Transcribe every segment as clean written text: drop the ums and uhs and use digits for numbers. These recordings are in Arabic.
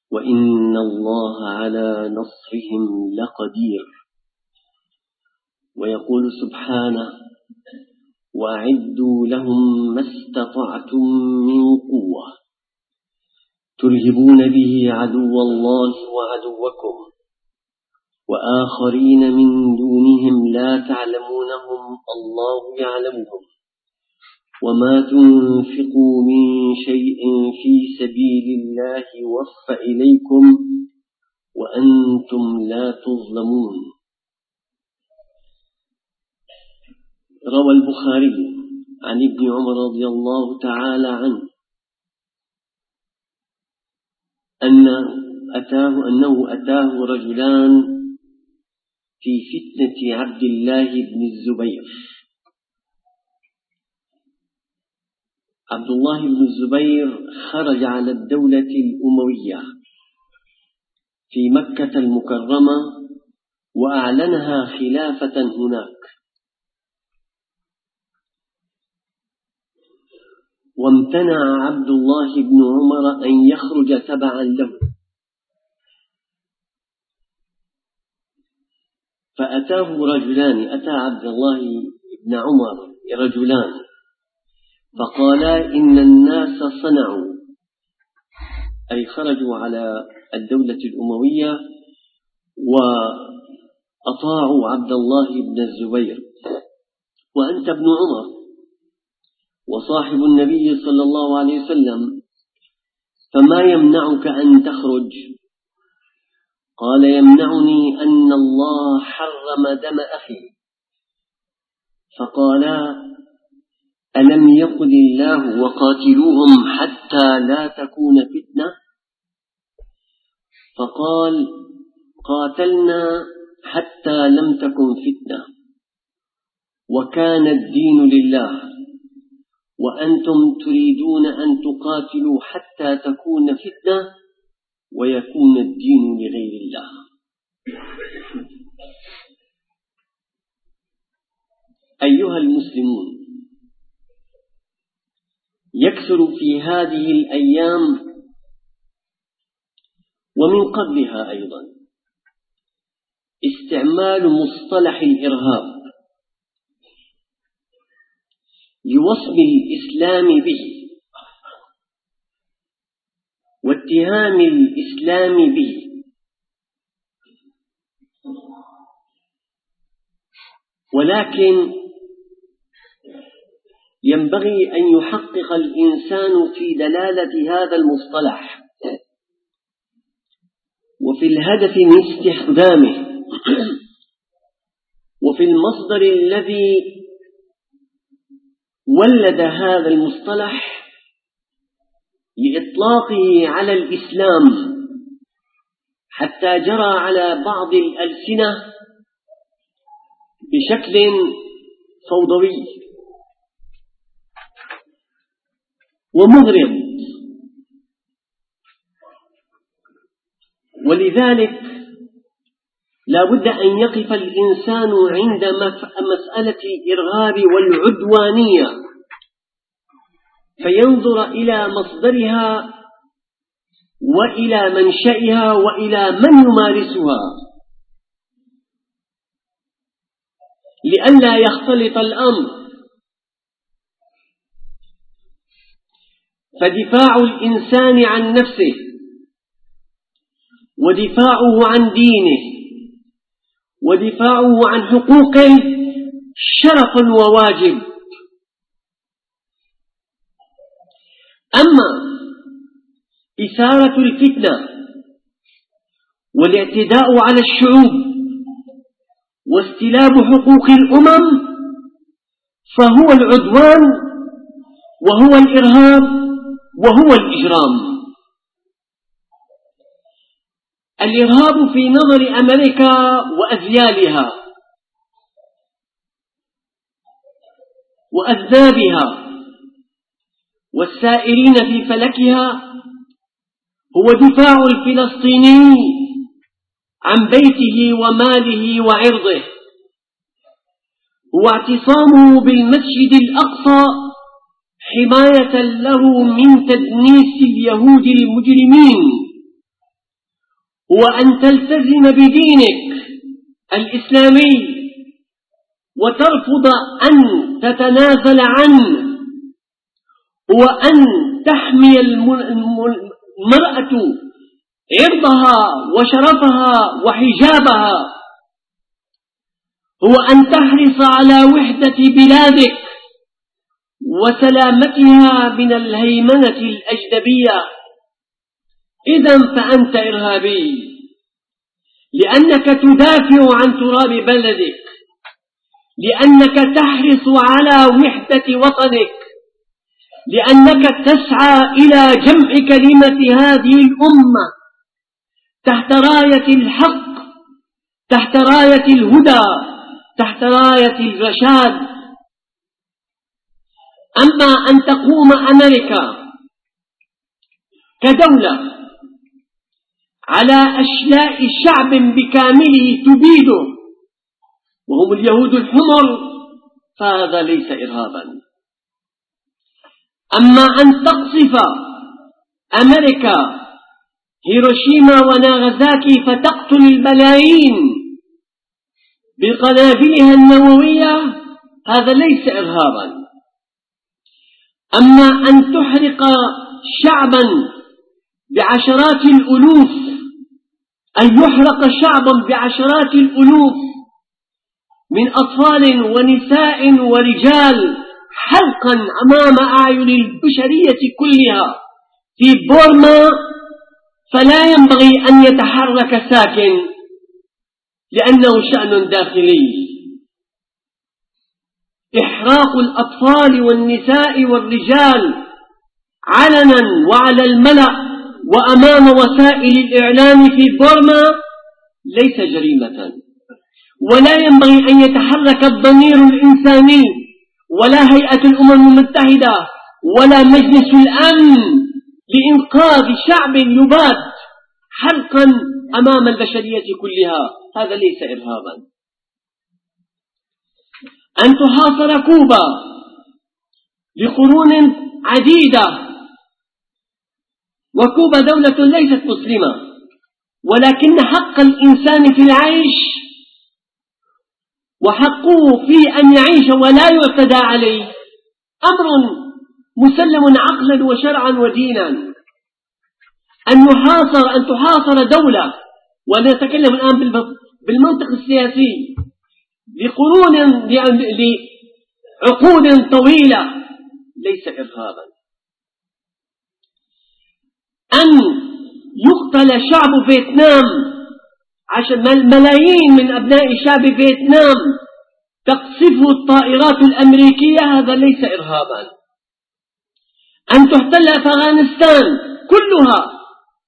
وإن الله على نصرهم لقدير. ويقول سبحانه: وأعدوا لهم ما استطعتم من قوة ترهبون به عدو الله وعدوكم وآخرين من دونهم لا تعلمونهم الله يعلمهم وما تنفقوا من شيء في سبيل الله يوفى إليكم وأنتم لا تظلمون. روى البخاري عن ابن عمر رضي الله تعالى عنه أنه أتاه رجلان في فتنة عبد الله بن الزبير. عبد الله بن الزبير خرج على الدولة الأموية في مكة المكرمة وأعلنها خلافة هناك، وامتنع عبد الله بن عمر أن يخرج تبعا له، فأتاه رجلان، أتى عبد الله بن عمر رجلان فقالا: إن الناس صنعوا، أي خرجوا على الدولة الأموية وأطاعوا عبد الله بن الزبير، وأنت ابن عمر وصاحب النبي صلى الله عليه وسلم، فما يمنعك أن تخرج؟ قال: يمنعني أن الله حرم دم أخي. فقالا: ألم يقل الله وقاتلوهم حتى لا تكون فتنة؟ فقال: قاتلنا حتى لم تكن فتنة وكان الدين لله، وأنتم تريدون أن تقاتلوا حتى تكون فتنة ويكون الدين لغير الله. أيها المسلمون، يكثر في هذه الأيام ومن قبلها أيضا استعمال مصطلح الإرهاب لوصف الإسلام به واتهام الإسلام به، ولكن ينبغي أن يحقق الإنسان في دلالة هذا المصطلح وفي الهدف من استخدامه وفي المصدر الذي ولد هذا المصطلح لإطلاقه على الإسلام، حتى جرى على بعض الألسنة بشكل فوضوي ومغرض. ولذلك لا بد أن يقف الإنسان عند مسألة الإرهاب والعدوانية فينظر إلى مصدرها وإلى منشئها وإلى من يمارسها، لئلا يختلط الأمر. فدفاع الإنسان عن نفسه ودفاعه عن دينه ودفاعه عن حقوقه شرف وواجب. أما إثارة الفتنة والاعتداء على الشعوب واستلاب حقوق الأمم فهو العدوان وهو الإرهاب وهو الإجرام. الإرهاب في نظر أمريكا وأذيالها وأذنابها والسائرين في فلكها هو دفاع الفلسطيني عن بيته وماله وعرضه، هو اعتصامه بالمسجد الأقصى حماية له من تدنيس اليهود المجرمين هو أن تلتزم بدينك الإسلامي وترفض أن تتنازل عنه، هو أن تحمي المرأة عرضها وشرفها وحجابها، هو أن تحرص على وحدة بلادك وسلامتها من الهيمنة الأجنبية. إذن فأنت إرهابي، لأنك تدافع عن تراب بلدك، لأنك تحرص على وحدة وطنك، لأنك تسعى إلى جمع كلمة هذه الأمة تحت راية الحق، تحت راية الهدى، تحت راية الرشاد. أما أن تقوم أمريكا كدولة على أشلاء شعب بكامله تبيده وهم اليهود الحمر، فهذا ليس إرهابا. أما أن تقصف أمريكا هيروشيما وناغازاكي فتقتل الملايين بقنابلها النووية، هذا ليس إرهابا. أما أن تحرق شعبا بعشرات الألوف، أن يحرق شعبا بعشرات الألوف من أطفال ونساء ورجال حرقا أمام أعين البشرية كلها في بورما، فلا ينبغي أن يتحرك ساكن لأنه شأن داخلي. إحراق الأطفال والنساء والرجال علنا وعلى الملأ وأمام وسائل الإعلام في بورما ليس جريمة، ولا ينبغي أن يتحرك الضمير الإنساني ولا هيئة الأمم المتحدة ولا مجلس الأمن لإنقاذ شعب يباد حرقا أمام البشرية كلها. هذا ليس إرهابا. أن تحاصر كوبا لقرون عديدة، وكوبا دولة ليست مسلمة، ولكن حق الإنسان في العيش وحقه في أن يعيش ولا يعتدى عليه أمر مسلم عقلا وشرعا ودينا. أن تحاصر دولة، ونتكلم الآن بالمنطق السياسي، لعقود طويلة، ليس إرهابا. أن يقتل شعب فيتنام، ملايين من أبناء شعب فيتنام تقصفه الطائرات الأمريكية، هذا ليس إرهابا. أن تحتل أفغانستان كلها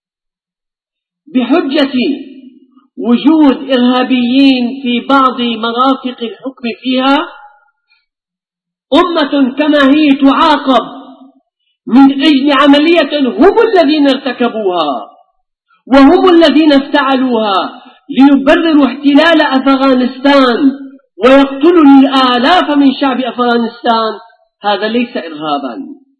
بحجة وجود إرهابيين في بعض مرافق الحكم فيها، أمة كما هي تعاقب من أجل عملية هم الذين ارتكبوها وهم الذين افتعلوها ليبرروا احتلال أفغانستان ويقتلوا الآلاف من شعب أفغانستان، هذا ليس إرهابا.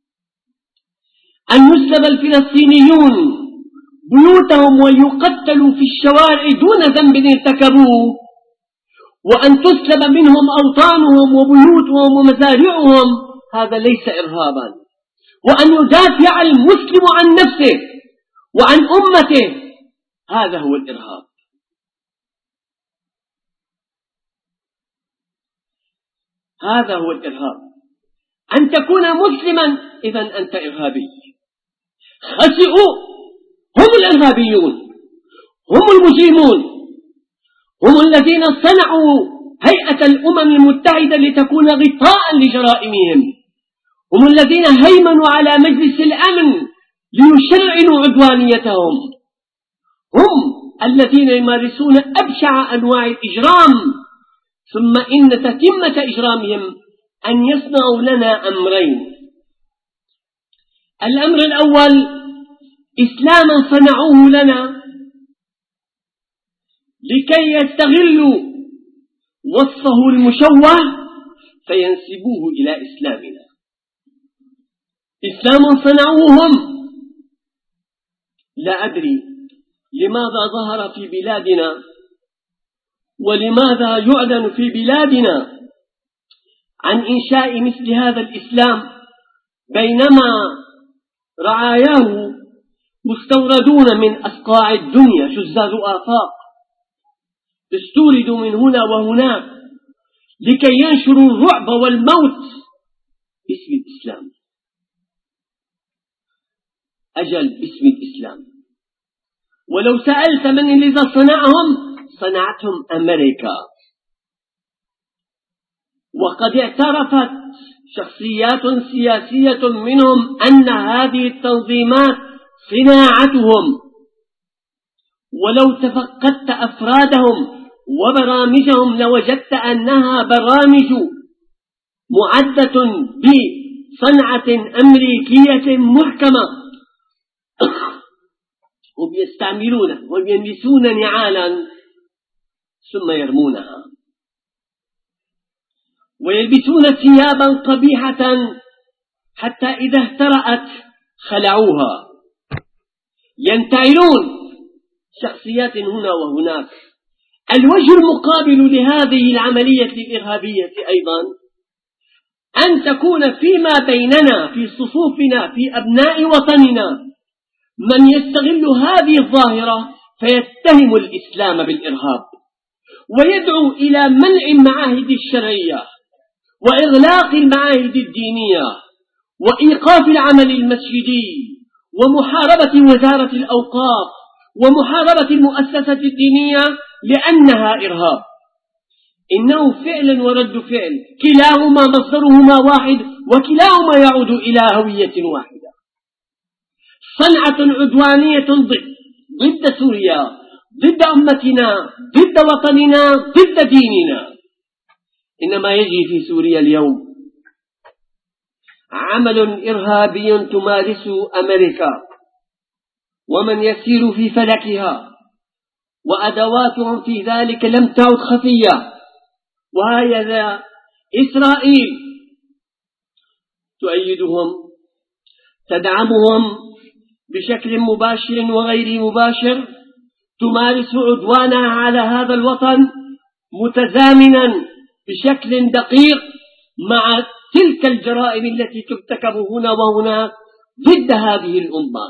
أن يسلب الفلسطينيون بيوتهم ويقتلوا في الشوارع دون ذنب ارتكبوه، وأن تسلب منهم أوطانهم وبيوتهم ومزارعهم، هذا ليس إرهابا. وأن يدافع المسلم عن نفسه وعن أمته، هذا هو الإرهاب. هذا هو الإرهاب. أن تكون مسلما إذن أنت إرهابي. خسئوا هم الإرهابيون، هم المجرمون، هم الذين صنعوا هيئة الأمم المتحدة لتكون غطاء لجرائمهم، هم الذين هيمنوا على مجلس الأمن ليشرعنوا عدوانيتهم، هم الذين يمارسون أبشع أنواع الإجرام. ثم إن تتمة إجرامهم أن يصنعوا لنا أمرين. الأمر الأول إسلاما صنعوه لنا لكي يستغلوا وصفه المشوه فينسبوه إلى إسلامنا. إسلام صنعوه هم، لا أدري لماذا ظهر في بلادنا ولماذا يعلن في بلادنا عن إنشاء مثل هذا الإسلام بينما رعاياه مستوردون من أصقاع الدنيا شزاز آفاق استوردوا من هنا وهناك لكي ينشروا الرعب والموت باسم الإسلام. أجل باسم الإسلام. ولو سألت من الذي صنعهم صنعتهم أمريكا. وقد اعترفت شخصيات سياسية منهم أن هذه التنظيمات صناعتهم. ولو تفقدت أفرادهم وبرامجهم لوجدت أنها برامج معدة بصنعة أمريكية محكمة، وبيستعملونها وبيلبسون نعالا ثم يرمونها، ويلبسون ثيابا قبيحة حتى إذا اهترأت خلعوها، ينتعلون شخصيات هنا وهناك. الوجه المقابل لهذه العملية الإرهابية أيضا أن تكون فيما بيننا في صفوفنا في أبناء وطننا من يستغل هذه الظاهرة فيتهم الإسلام بالإرهاب ويدعو إلى منع المعاهد الشرعية وإغلاق المعاهد الدينية وإيقاف العمل المسجدي ومحاربة وزارة الأوقاف ومحاربة المؤسسة الدينية لأنها إرهاب. إنه فعل ورد فعل، كلاهما مصدرهما واحد وكلاهما يعود إلى هوية واحدة. صنعة عدوانية ضد سوريا، ضد أمتنا، ضد وطننا، ضد ديننا. إنما يجري في سوريا اليوم عمل إرهابي تمارسه أمريكا ومن يسير في فلكها، وأدواتهم في ذلك لم تعد خفية. وهكذا إسرائيل تؤيدهم، تدعمهم بشكل مباشر وغير مباشر، تمارس عدوانها على هذا الوطن متزامنا بشكل دقيق مع تلك الجرائم التي ترتكب هنا وهناك ضد هذه الأمة.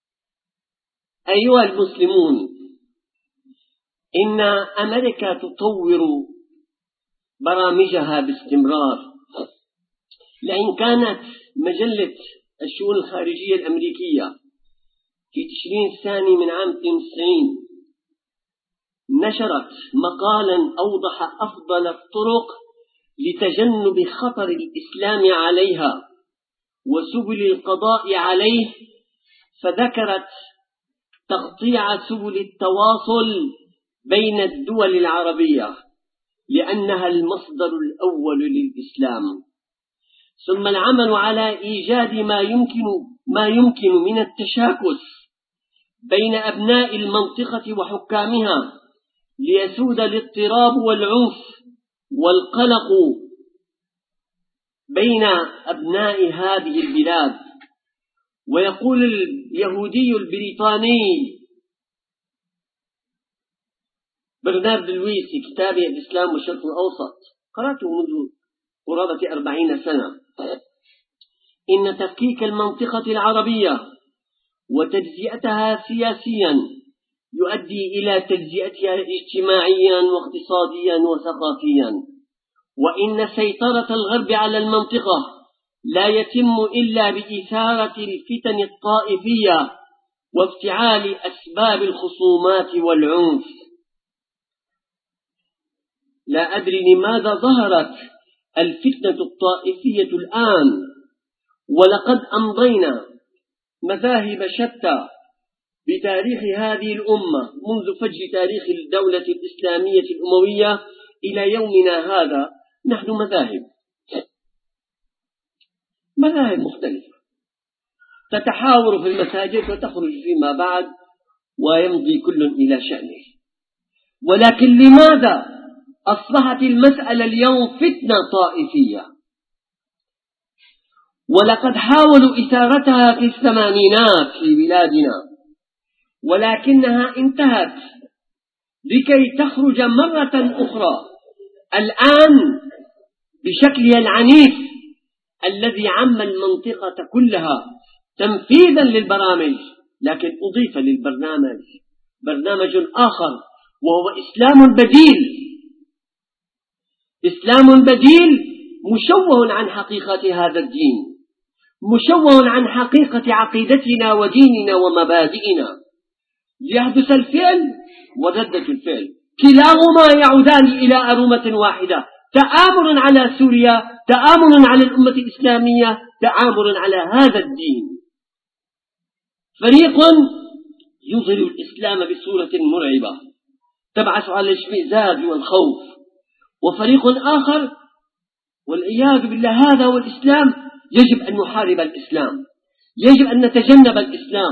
أيها المسلمون، إن أمريكا تطور برامجها باستمرار، لأن كانت مجلة الشؤون الخارجية الأمريكية في تشرين الثاني من عام 92 نشرت مقالا أوضح أفضل الطرق لتجنب خطر الإسلام عليها وسبل القضاء عليه، فذكرت تقطيع سبل التواصل بين الدول العربية لأنها المصدر الأول للإسلام، ثم العمل على إيجاد ما يمكن من التشاكس بين أبناء المنطقة وحكامها ليسود الاضطراب والعنف والقلق بين أبناء هذه البلاد. ويقول اليهودي البريطاني برنارد لويس في كتابه الإسلام والشرق الأوسط، قرأته منذ قرابة 40 سنة، إن تفكيك المنطقة العربية وتجزئتها سياسيا يؤدي إلى تجزئتها اجتماعيا واقتصاديا وثقافيا، وإن سيطرة الغرب على المنطقة لا يتم إلا بإثارة الفتن الطائفية وافتعال أسباب الخصومات والعنف. لا أدري لماذا ظهرت الفتنة الطائفية الآن، ولقد أمضينا مذاهب شتى بتاريخ هذه الأمة منذ فجر تاريخ الدولة الإسلامية الأموية إلى يومنا هذا. نحن مذاهب مختلفة تتحاور في المساجد وتخرج فيما بعد ويمضي كل إلى شأنه. ولكن لماذا أصبحت المسألة اليوم فتنة طائفية؟ ولقد حاولوا إثارتها في الثمانينات في بلادنا، ولكنها انتهت لكي تخرج مرة أخرى الآن بشكلها العنيف الذي عم المنطقة كلها تنفيذا للبرامج. لكن أضيف للبرنامج برنامج آخر وهو إسلام بديل، إسلام بديل مشوه عن حقيقة هذا الدين، مشوه عن حقيقة عقيدتنا وديننا ومبادئنا. يحدث الفعل وردة الفعل كلاهما يعودان إلى أرومة واحدة، تآمر على سوريا، تآمر على الأمة الإسلامية، تآمر على هذا الدين. فريق يظهر الإسلام بصورة مرعبة تبعث على الاشمئزاز والخوف، وفريق آخر والعياذ بالله هذا هو الإسلام، يجب أن نحارب الإسلام، يجب أن نتجنب الإسلام.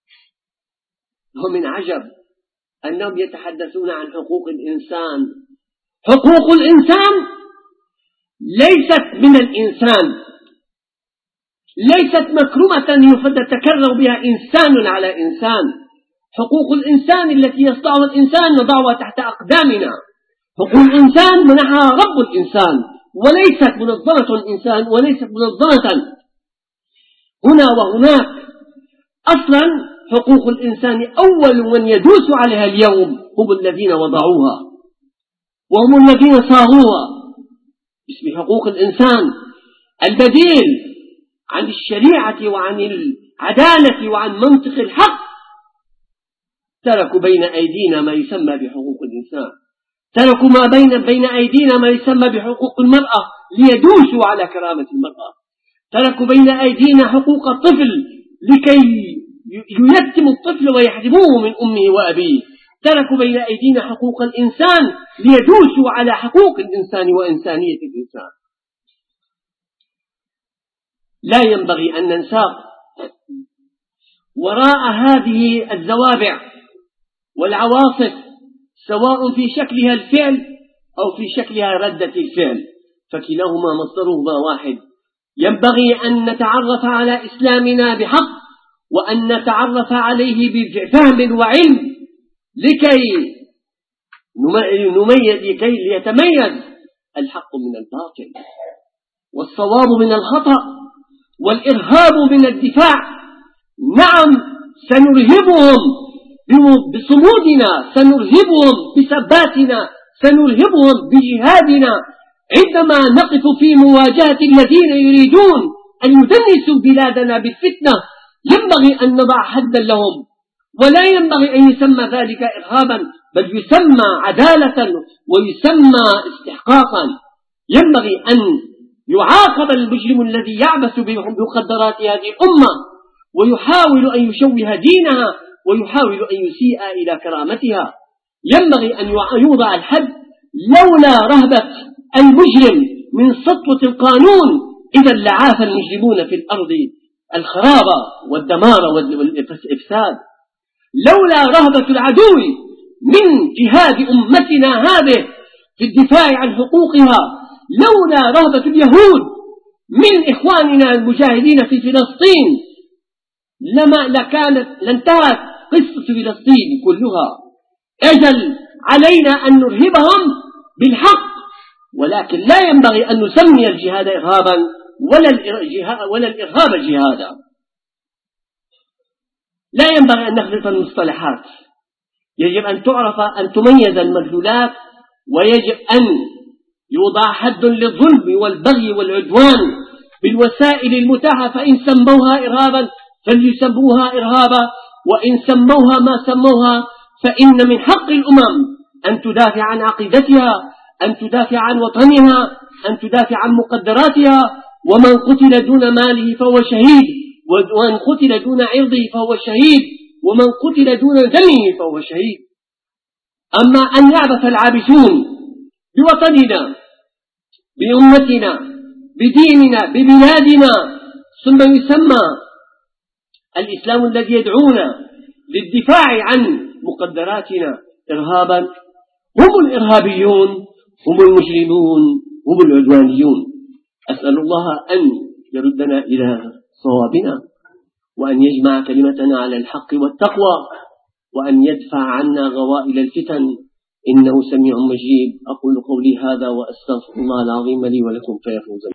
ومن عجب أنهم يتحدثون عن حقوق الإنسان. حقوق الإنسان ليست من الإنسان، ليست مكرمة يتكرر بها إنسان على إنسان. حقوق الإنسان التي يصنعها الإنسان نضعها تحت أقدامنا. حقوق الإنسان منحها رب الإنسان، وليست منظمة الإنسان، وليست منظمة هنا وهناك. أصلا حقوق الإنسان أول من يدوس عليها اليوم هم الذين وضعوها، وهم الذين صاغوها باسم حقوق الإنسان البديل عن الشريعة وعن العدالة وعن منطق الحق. تركوا بين أيدينا ما يسمى بحقوق الإنسان، تركوا ما بين أيدينا ما يسمى بحقوق المرأة ليدوسوا على كرامة المرأة، تركوا بين أيدينا حقوق الطفل لكي ييتم الطفل ويحرموه من أمه وأبيه، تركوا بين أيدينا حقوق الإنسان ليدوسوا على حقوق الإنسان وإنسانية الإنسان. لا ينبغي أن ننساق وراء هذه الزوابع والعواصف، سواء في شكلها الفعل أو في شكلها ردة الفعل، فكلاهما مصدرهما واحد. ينبغي أن نتعرف على إسلامنا بحق، وأن نتعرف عليه بفهم وعلم لكي يتميز الحق من الباطل، والصواب من الخطأ، والإرهاب من الدفاع. نعم سنرهبهم بصمودنا، سنرهبهم بثباتنا، سنرهبهم بجهادنا عندما نقف في مواجهة الذين يريدون أن يدنسوا بلادنا بالفتنة. ينبغي أن نضع حدا لهم، ولا ينبغي أن يسمى ذلك إرهابا، بل يسمى عدالة ويسمى استحقاقا. ينبغي أن يعاقب المجرم الذي يعبث بمقدرات هذه الأمة ويحاول أن يشوه دينها ويحاول أن يسيء إلى كرامتها. ينبغي أن يوضع الحد. لولا رهبة المجرم من سطوة القانون إذا لعاف المجرمون في الأرض الخراب والدمار والإفساد. لولا رهبة العدو من جهاد أمتنا هذه في الدفاع عن حقوقها، لولا رهبة اليهود من إخواننا المجاهدين في فلسطين لانتهت قصة فلسطين كلها. أجل علينا أن نرهبهم بالحق، ولكن لا ينبغي أن نسمي الجهاد إرهابا ولا الإرهاب جهادا. لا ينبغي أن نخلط المصطلحات. يجب أن تعرف أن تميز المدلولات، ويجب أن يوضع حد للظلم والبغي والعدوان بالوسائل المتاحة. فإن سموها إرهابا فليسموها إرهابا، وإن سموها ما سموها فإن من حق الأمم أن تدافع عن عقيدتها، أن تدافع عن وطنها، أن تدافع عن مقدراتها. ومن قتل دون ماله فهو شهيد، ومن قتل دون عرضه فهو شهيد، ومن قتل دون دمه فهو شهيد. أما أن يعبث العابثون بوطننا، بأمتنا، بديننا، ببلادنا، ثم يسمى الإسلام الذي يدعونا للدفاع عن مقدراتنا إرهابا، هم الإرهابيون، هم المجرمون، هم العدوانيون. أسأل الله أن يردنا إلى صوابنا، وأن يجمع كلمتنا على الحق والتقوى، وأن يدفع عنا غوائل الفتن، إنه سميع مجيب. أقول قولي هذا وأستغفر الله العظيم لي ولكم فيفوز